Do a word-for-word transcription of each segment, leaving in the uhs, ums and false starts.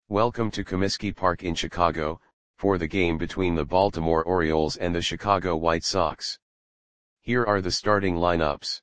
Welcome to Comiskey Park in Chicago, for the game between the Baltimore Orioles and the Chicago White Sox. Here are the starting lineups.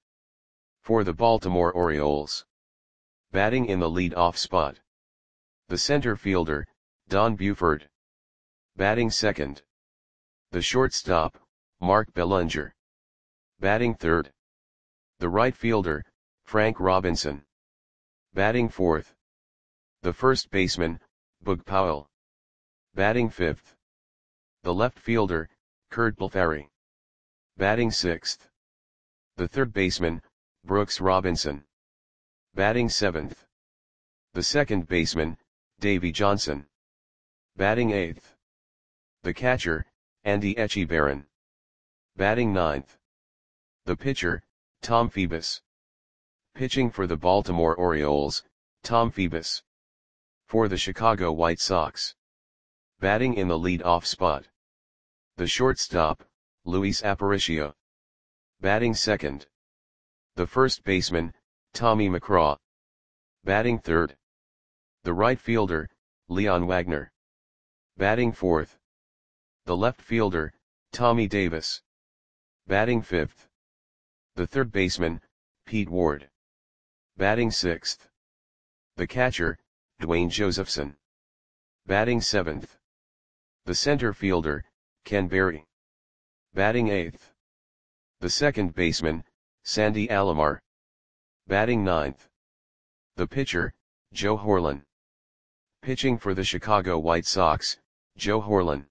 For the Baltimore Orioles. Batting in the lead-off spot. The center fielder, Don Buford. Batting second. The shortstop, Mark Belanger. Batting third. The right fielder, Frank Robinson. Batting fourth. The first baseman, Boog Powell. Batting fifth. The left fielder, Curt Blefary. Batting sixth. The third baseman, Brooks Robinson. Batting seventh. The second baseman, Davey Johnson. Batting eighth. The catcher, Andy Etchebarren. Batting ninth. The pitcher, Tom Phoebus. Pitching for the Baltimore Orioles, Tom Phoebus. For the Chicago White Sox. Batting in the lead-off spot. The shortstop, Luis Aparicio. Batting second. The first baseman, Tommy McCraw. Batting third. The right fielder, Leon Wagner. Batting fourth. The left fielder, Tommy Davis. Batting fifth. The third baseman, Pete Ward. Batting sixth. The catcher, Dwayne Josephson. Batting seventh. The center fielder, Ken Berry. Batting eighth. The second baseman, Sandy Alomar. Batting ninth. The pitcher, Joe Horlen. Pitching for the Chicago White Sox, Joe Horlen.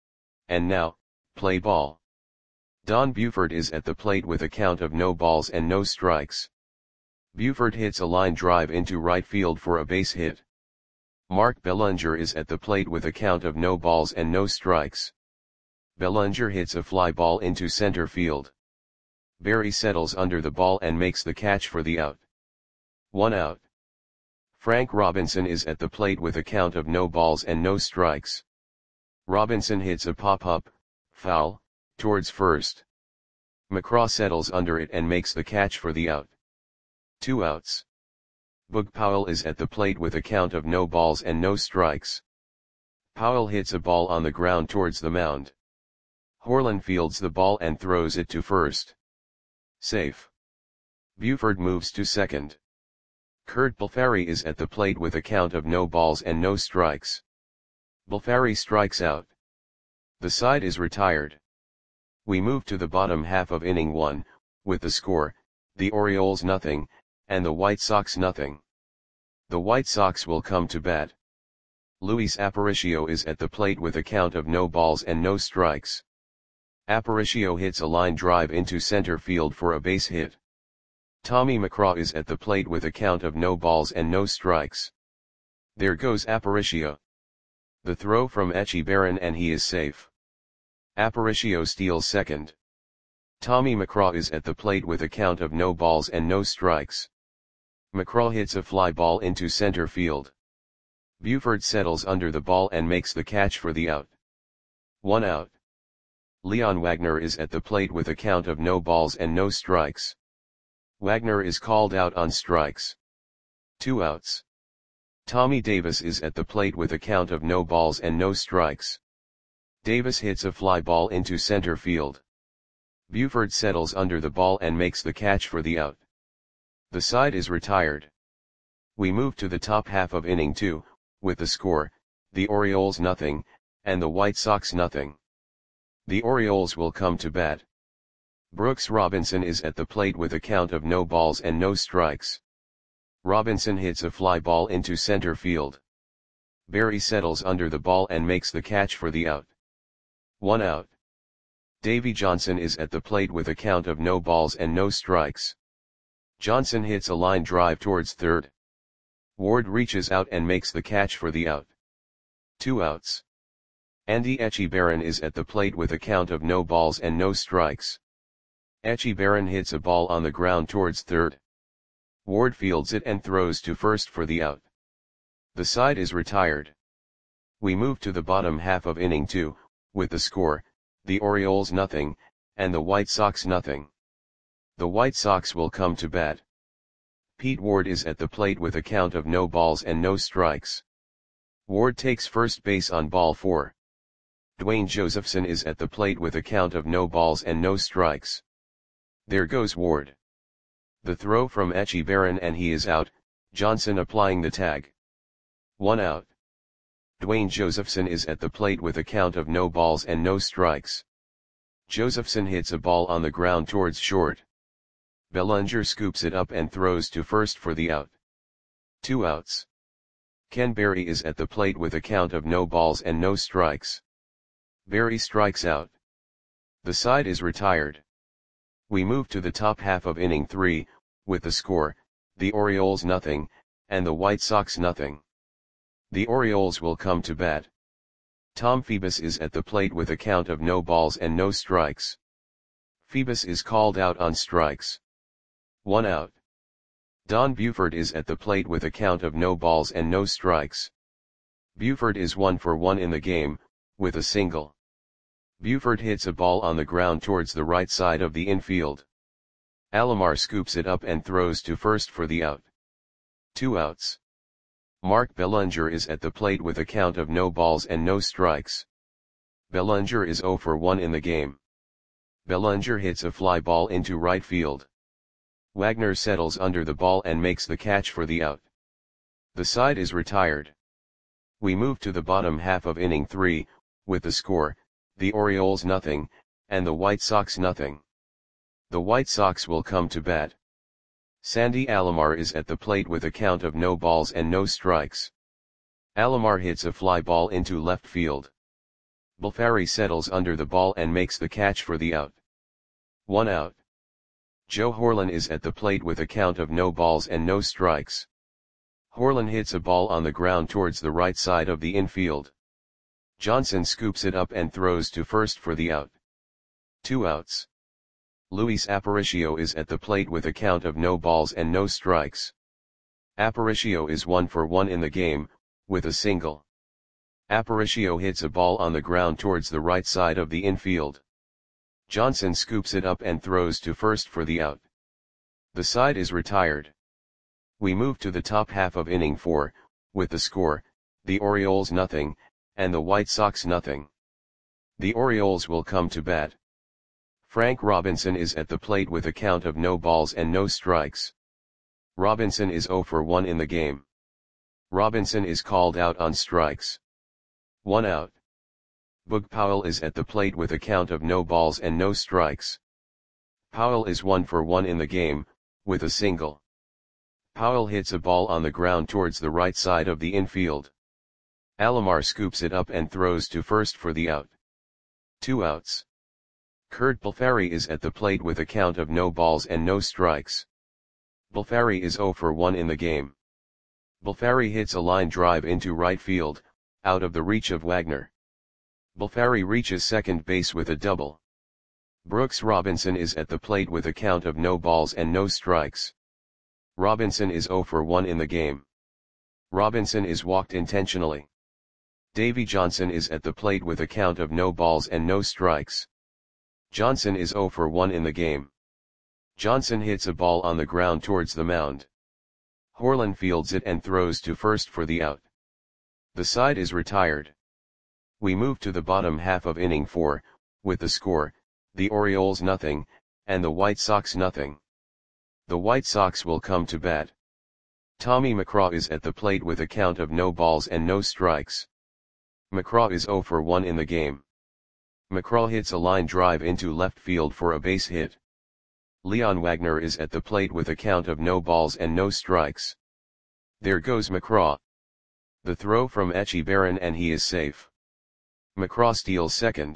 And now, play ball. Don Buford is at the plate with a count of no balls and no strikes. Buford hits a line drive into right field for a base hit. Mark Belanger is at the plate with a count of no balls and no strikes. Belanger hits a fly ball into center field. Berry settles under the ball and makes the catch for the out. One out. Frank Robinson is at the plate with a count of no balls and no strikes. Robinson hits a pop-up, foul, towards first. McCraw settles under it and makes the catch for the out. Two outs. Boog Powell is at the plate with a count of no balls and no strikes. Powell hits a ball on the ground towards the mound. Horlen fields the ball and throws it to first. Safe. Buford moves to second. Curt Blefary is at the plate with a count of no balls and no strikes. Blefary strikes out. The side is retired. We move to the bottom half of inning one, with the score, the Orioles nothing, and the White Sox nothing. The White Sox will come to bat. Luis Aparicio is at the plate with a count of no balls and no strikes. Aparicio hits a line drive into center field for a base hit. Tommy McCraw is at the plate with a count of no balls and no strikes. There goes Aparicio. The throw from Etchebarren and he is safe. Aparicio steals second. Tommy McCraw is at the plate with a count of no balls and no strikes. McCraw hits a fly ball into center field. Buford settles under the ball and makes the catch for the out. One out. Leon Wagner is at the plate with a count of no balls and no strikes. Wagner is called out on strikes. Two outs. Tommy Davis is at the plate with a count of no balls and no strikes. Davis hits a fly ball into center field. Buford settles under the ball and makes the catch for the out. The side is retired. We move to the top half of inning two, with the score, the Orioles nothing, and the White Sox nothing. The Orioles will come to bat. Brooks Robinson is at the plate with a count of no balls and no strikes. Robinson hits a fly ball into center field. Berry settles under the ball and makes the catch for the out. One out. Davey Johnson is at the plate with a count of no balls and no strikes. Johnson hits a line drive towards third. Ward reaches out and makes the catch for the out. Two outs. Andy Etchebarren is at the plate with a count of no balls and no strikes. Etchebarren hits a ball on the ground towards third. Ward fields it and throws to first for the out. The side is retired. We move to the bottom half of inning two, with the score, the Orioles nothing, and the White Sox nothing. The White Sox will come to bat. Pete Ward is at the plate with a count of no balls and no strikes. Ward takes first base on ball four. Dwayne Josephson is at the plate with a count of no balls and no strikes. There goes Ward. The throw from Echeverren and he is out, Johnson applying the tag. One out. Dwayne Josephson is at the plate with a count of no balls and no strikes. Josephson hits a ball on the ground towards short. Bellinger scoops it up and throws to first for the out. Two outs. Ken Berry is at the plate with a count of no balls and no strikes. Berry strikes out. The side is retired. We move to the top half of inning three, with the score, the Orioles nothing, and the White Sox nothing. The Orioles will come to bat. Tom Phoebus is at the plate with a count of no balls and no strikes. Phoebus is called out on strikes. One out. Don Buford is at the plate with a count of no balls and no strikes. Buford is one for one in the game, with a single. Buford hits a ball on the ground towards the right side of the infield. Alomar scoops it up and throws to first for the out. Two outs. Mark Bellinger is at the plate with a count of no balls and no strikes. Bellinger is zero for one in the game. Bellinger hits a fly ball into right field. Wagner settles under the ball and makes the catch for the out. The side is retired. We move to the bottom half of inning three, with the score, the Orioles nothing, and the White Sox nothing. The White Sox will come to bat. Sandy Alomar is at the plate with a count of no balls and no strikes. Alomar hits a fly ball into left field. Bulfari settles under the ball and makes the catch for the out. One out. Joe Horlen is at the plate with a count of no balls and no strikes. Horlen hits a ball on the ground towards the right side of the infield. Johnson scoops it up and throws to first for the out. Two outs. Luis Aparicio is at the plate with a count of no balls and no strikes. Aparicio is one for one in the game, with a single. Aparicio hits a ball on the ground towards the right side of the infield. Johnson scoops it up and throws to first for the out. The side is retired. We move to the top half of inning four, with the score, the Orioles nothing, and the White Sox nothing. The Orioles will come to bat. Frank Robinson is at the plate with a count of no balls and no strikes. Robinson is zero for one in the game. Robinson is called out on strikes. One out. Boog Powell is at the plate with a count of no balls and no strikes. Powell is one for one in the game, with a single. Powell hits a ball on the ground towards the right side of the infield. Alomar scoops it up and throws to first for the out. Two outs. Kurt Bulfari is at the plate with a count of no balls and no strikes. Bulfari is zero for one in the game. Bulfari hits a line drive into right field, out of the reach of Wagner. Bulfari reaches second base with a double. Brooks Robinson is at the plate with a count of no balls and no strikes. Robinson is zero for one in the game. Robinson is walked intentionally. Davy Johnson is at the plate with a count of no balls and no strikes. Johnson is zero for one in the game. Johnson hits a ball on the ground towards the mound. Horlen fields it and throws to first for the out. The side is retired. We move to the bottom half of inning four, with the score, the Orioles nothing, and the White Sox nothing. The White Sox will come to bat. Tommy McCraw is at the plate with a count of no balls and no strikes. McCraw is zero for one in the game. McCraw hits a line drive into left field for a base hit. Leon Wagner is at the plate with a count of no balls and no strikes. There goes McCraw. The throw from Echeverren and he is safe. McCraw steals second.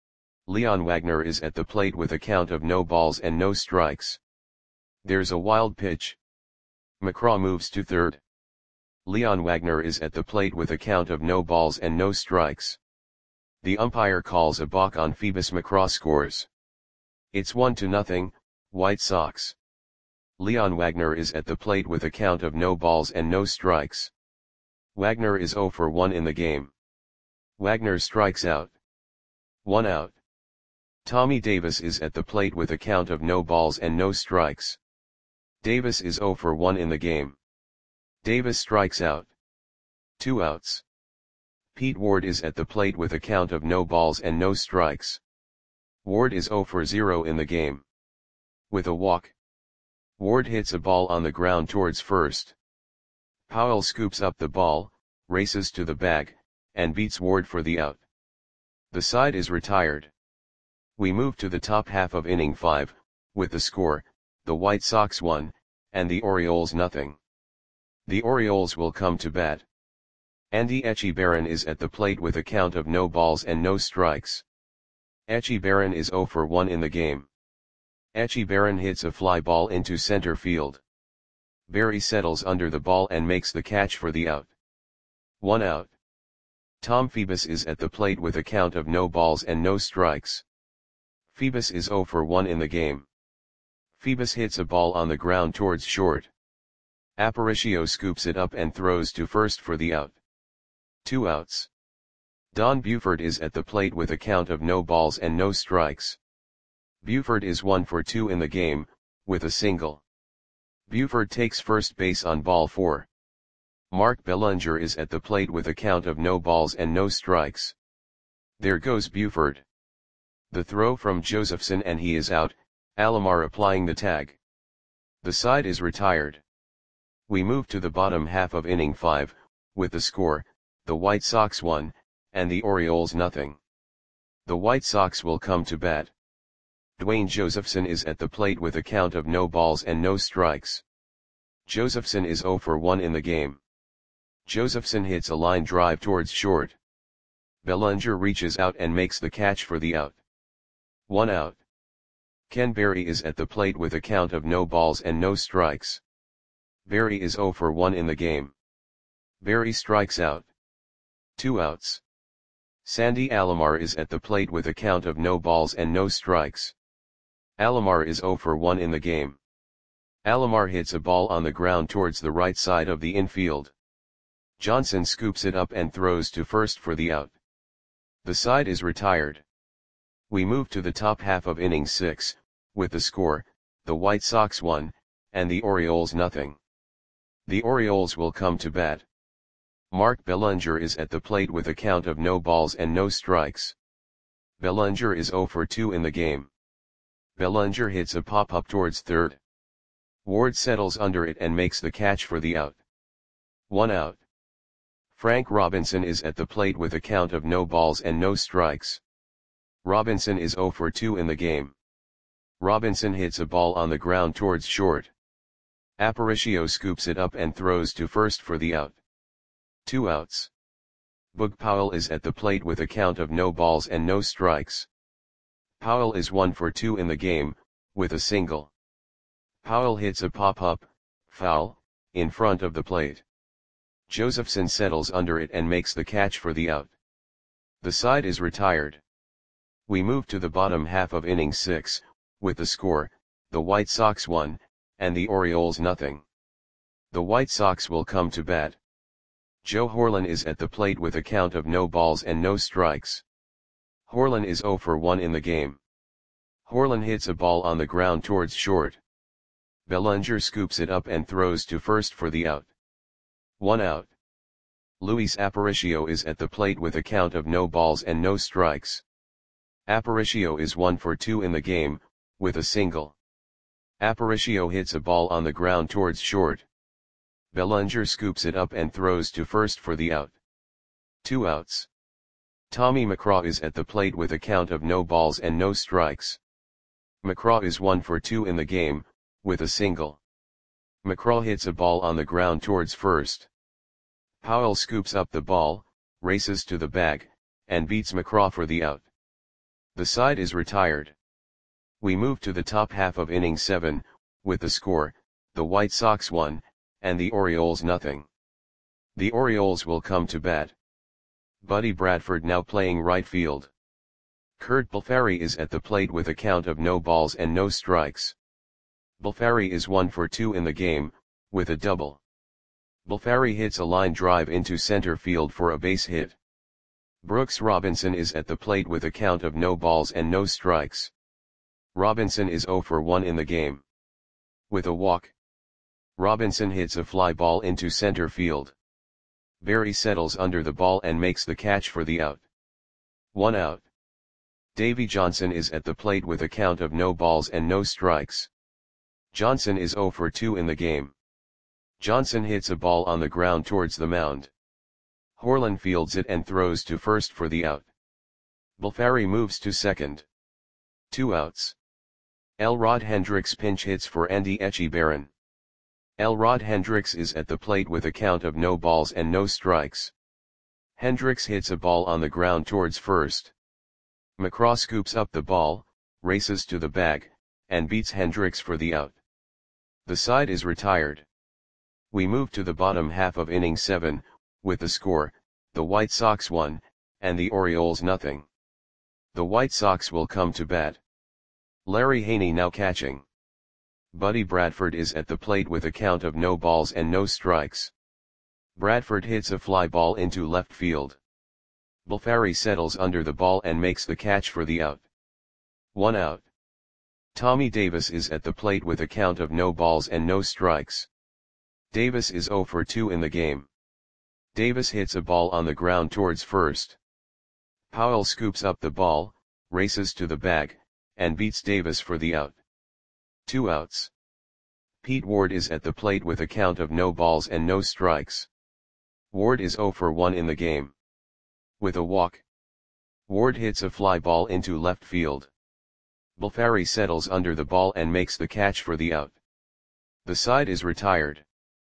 Leon Wagner is at the plate with a count of no balls and no strikes. There's a wild pitch. McCraw moves to third. Leon Wagner is at the plate with a count of no balls and no strikes. The umpire calls a balk on Phoebus. McCraw scores. It's one to nothing, White Sox. Leon Wagner is at the plate with a count of no balls and no strikes. Wagner is zero for one in the game. Wagner strikes out. One out. Tommy Davis is at the plate with a count of no balls and no strikes. Davis is zero for one in the game. Davis strikes out. Two outs. Pete Ward is at the plate with a count of no balls and no strikes. Ward is zero for zero in the game. With a walk, Ward hits a ball on the ground towards first. Powell scoops up the ball, races to the bag, and beats Ward for the out. The side is retired. We move to the top half of inning five, with the score, the White Sox one, and the Orioles nothing. The Orioles will come to bat. Andy Etchebarren is at the plate with a count of no balls and no strikes. Etchebarren is zero for one in the game. Etchebarren hits a fly ball into center field. Berry settles under the ball and makes the catch for the out. One out. Tom Phoebus is at the plate with a count of no balls and no strikes. Phoebus is zero for one in the game. Phoebus hits a ball on the ground towards short. Aparicio scoops it up and throws to first for the out. Two outs. Don Buford is at the plate with a count of no balls and no strikes. Buford is one for two in the game, with a single. Buford takes first base on ball four. Mark Bellinger is at the plate with a count of no balls and no strikes. There goes Buford. The throw from Josephson and he is out, Alomar applying the tag. The side is retired. We move to the bottom half of inning five, with the score, the White Sox one, and the Orioles nothing. The White Sox will come to bat. Dwayne Josephson is at the plate with a count of no balls and no strikes. Josephson is zero for one in the game. Josephson hits a line drive towards short. Bellinger reaches out and makes the catch for the out. One out. Ken Berry is at the plate with a count of no balls and no strikes. Berry is zero for one in the game. Berry strikes out. Two outs. Sandy Alomar is at the plate with a count of no balls and no strikes. Alomar is zero for one in the game. Alomar hits a ball on the ground towards the right side of the infield. Johnson scoops it up and throws to first for the out. The side is retired. We move to the top half of inning six, with the score, the White Sox one, and the Orioles nothing. The Orioles will come to bat. Mark Bellinger is at the plate with a count of no balls and no strikes. Bellinger is zero for two in the game. Bellinger hits a pop-up towards third. Ward settles under it and makes the catch for the out. One out. Frank Robinson is at the plate with a count of no balls and no strikes. Robinson is zero for two in the game. Robinson hits a ball on the ground towards short. Aparicio scoops it up and throws to first for the out. Two outs. Boog Powell is at the plate with a count of no balls and no strikes. Powell is one for two in the game, with a single. Powell hits a pop-up, foul, in front of the plate. Josephson settles under it and makes the catch for the out. The side is retired. We move to the bottom half of inning six, with the score, the White Sox one, and the Orioles nothing. The White Sox will come to bat. Joe Horlen is at the plate with a count of no balls and no strikes. Horlen is zero for one in the game. Horlen hits a ball on the ground towards short. Bellinger scoops it up and throws to first for the out. One out. Luis Aparicio is at the plate with a count of no balls and no strikes. Aparicio is one for two in the game, with a single. Aparicio hits a ball on the ground towards short. Bellinger scoops it up and throws to first for the out. Two outs. Tommy McCraw is at the plate with a count of no balls and no strikes. McCraw is one for two in the game, with a single. McCraw hits a ball on the ground towards first. Powell scoops up the ball, races to the bag, and beats McCraw for the out. The side is retired. We move to the top half of inning seven, with the score, the White Sox one, and the Orioles nothing. The Orioles will come to bat. Buddy Bradford now playing right field. Kurt Balfari is at the plate with a count of no balls and no strikes. Balfari is one for two in the game, with a double. Balfari hits a line drive into center field for a base hit. Brooks Robinson is at the plate with a count of no balls and no strikes. Robinson is zero for one in the game. With a walk, Robinson hits a fly ball into center field. Barry settles under the ball and makes the catch for the out. One out. Davy Johnson is at the plate with a count of no balls and no strikes. Johnson is zero for two in the game. Johnson hits a ball on the ground towards the mound. Horlan fields it and throws to first for the out. Balfari moves to second. Two outs. Elrod Hendricks pinch hits for Andy Echebarren. Elrod Hendricks is at the plate with a count of no balls and no strikes. Hendricks hits a ball on the ground towards first. McCraw scoops up the ball, races to the bag, and beats Hendricks for the out. The side is retired. We move to the bottom half of inning seven, with the score, the White Sox one, and the Orioles nothing. The White Sox will come to bat. Larry Haney now catching. Buddy Bradford is at the plate with a count of no balls and no strikes. Bradford hits a fly ball into left field. Balfari settles under the ball and makes the catch for the out. One out. Tommy Davis is at the plate with a count of no balls and no strikes. Davis is zero for two in the game. Davis hits a ball on the ground towards first. Powell scoops up the ball, races to the bag, and beats Davis for the out. Two outs. Pete Ward is at the plate with a count of no balls and no strikes. Ward is zero for one in the game. With a walk, Ward hits a fly ball into left field. Balfari settles under the ball and makes the catch for the out. The side is retired.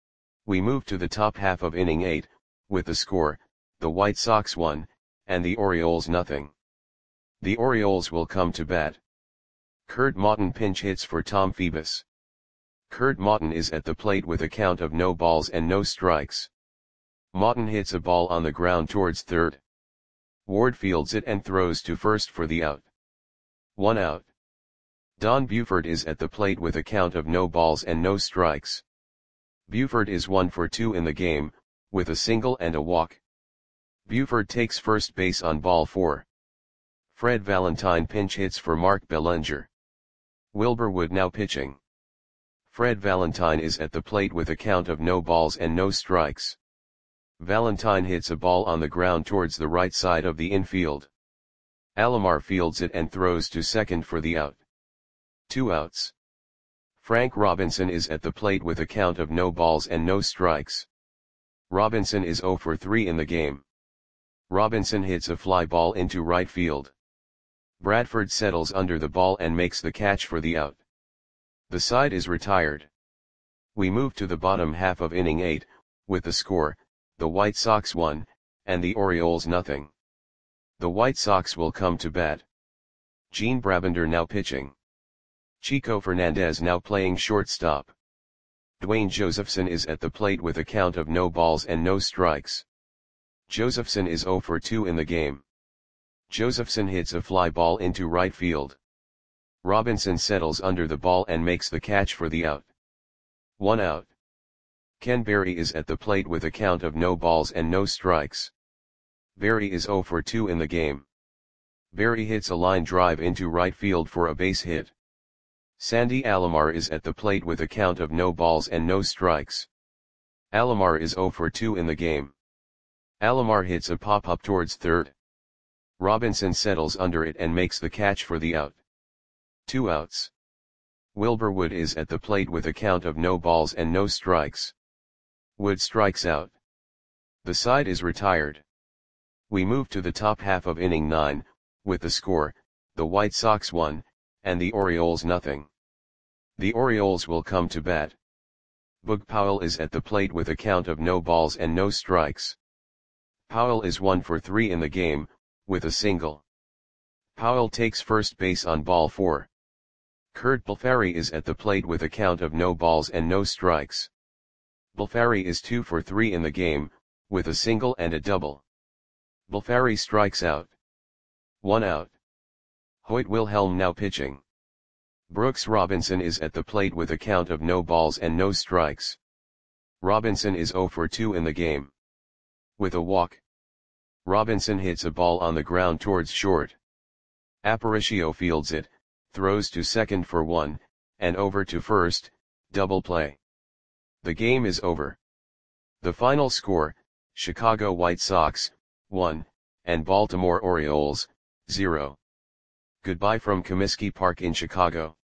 We move to the top half of inning eight, with the score, the White Sox one, and the Orioles nothing. The Orioles will come to bat. Kurt Maughton pinch hits for Tom Phoebus. Kurt Maughton is at the plate with a count of no balls and no strikes. Maughton hits a ball on the ground towards third. Ward fields it and throws to first for the out. One out. Don Buford is at the plate with a count of no balls and no strikes. Buford is one for two in the game, with a single and a walk. Buford takes first base on ball four. Fred Valentine pinch hits for Mark Bellinger. Wilbur Wood now pitching. Fred Valentine is at the plate with a count of no balls and no strikes. Valentine hits a ball on the ground towards the right side of the infield. Alomar fields it and throws to second for the out. Two outs. Frank Robinson is at the plate with a count of no balls and no strikes. Robinson is zero for three in the game. Robinson hits a fly ball into right field. Bradford settles under the ball and makes the catch for the out. The side is retired. We move to the bottom half of inning eight, with the score, the White Sox one, and the Orioles nothing. The White Sox will come to bat. Gene Brabender now pitching. Chico Fernandez now playing shortstop. Dwayne Josephson is at the plate with a count of no balls and no strikes. Josephson is zero for two in the game. Josephson hits a fly ball into right field. Robinson settles under the ball and makes the catch for the out. One out. Ken Berry is at the plate with a count of no balls and no strikes. Berry is zero for two in the game. Berry hits a line drive into right field for a base hit. Sandy Alomar is at the plate with a count of no balls and no strikes. Alomar is zero for two in the game. Alomar hits a pop-up towards third. Robinson settles under it and makes the catch for the out. Two outs. Wilbur Wood is at the plate with a count of no balls and no strikes. Wood strikes out. The side is retired. We move to the top half of inning nine, with the score, the White Sox one, and the Orioles nothing. The Orioles will come to bat. Boog Powell is at the plate with a count of no balls and no strikes. Powell is one for three in the game, with a single. Powell takes first base on ball four. Kurt Balfari is at the plate with a count of no balls and no strikes. Balfari is two for three in the game, with a single and a double. Balfari strikes out. One out. Hoyt Wilhelm now pitching. Brooks Robinson is at the plate with a count of no balls and no strikes. Robinson is zero for two in the game. With a walk, Robinson hits a ball on the ground towards short. Aparicio fields it, throws to second for one, and over to first, double play. The game is over. The final score, Chicago White Sox, one, and Baltimore Orioles, zero. Goodbye from Comiskey Park in Chicago.